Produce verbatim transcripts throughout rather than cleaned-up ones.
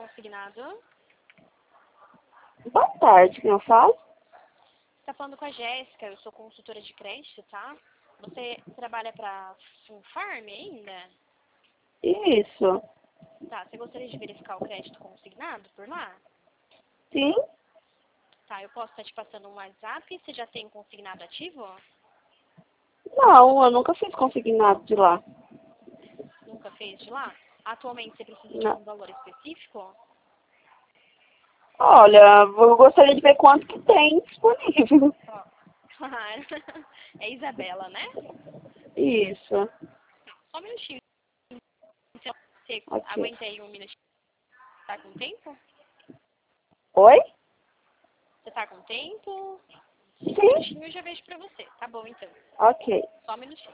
consignado. Boa tarde, quem eu falo? Você tá falando com a Jéssica, eu sou consultora de crédito, tá? Você trabalha pra Funfarm ainda? Isso. Tá, você gostaria de verificar o crédito consignado por lá? Sim? Tá, eu posso estar te passando um WhatsApp, você já tem consignado ativo? Não, eu nunca fiz consignado de lá. Nunca fez de lá? Atualmente você precisa de Não. algum valor específico? Olha, eu gostaria de ver quanto que tem disponível. Ó. É Isabela, né? Isso. Só um minutinho. Então, você Ok. aguenta aí um minutinho? Tá com tempo? Oi? Você tá com tempo? Cinco Sim? minutinhos eu já vejo pra você. Tá bom, então. Ok. Só um minutinho.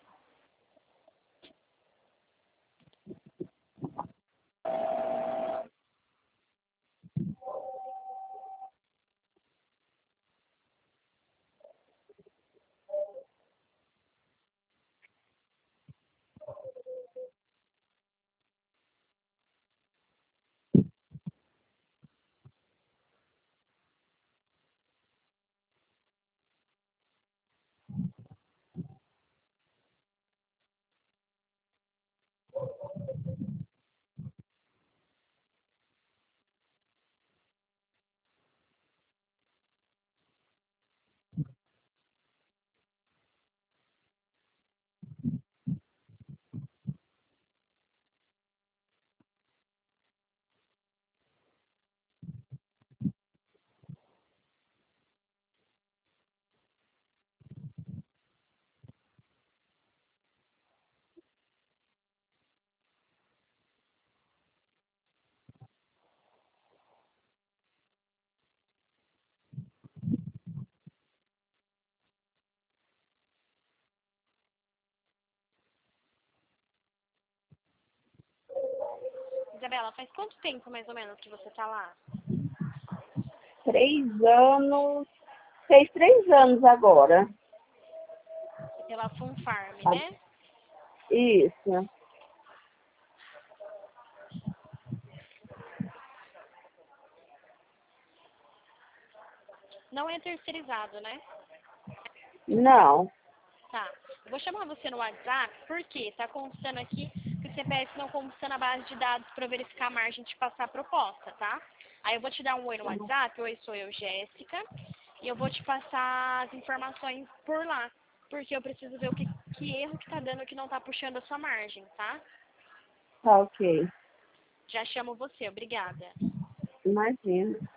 Isabela, faz quanto tempo mais ou menos que você tá lá? Três anos. Fez três anos agora. Pela Funfarm, Tá? né? Isso. Não é terceirizado, né? Não. Tá. Eu vou chamar você no WhatsApp, porque tá constando aqui que o C P F não consta na base de dados para verificar a margem de passar a proposta, tá? Aí eu vou te dar um oi no WhatsApp, oi, sou eu, Jéssica, e eu vou te passar as informações por lá, porque eu preciso ver o que, que erro que tá dando que não tá puxando a sua margem, tá? Tá ok. Já chamo você, obrigada. Imagina.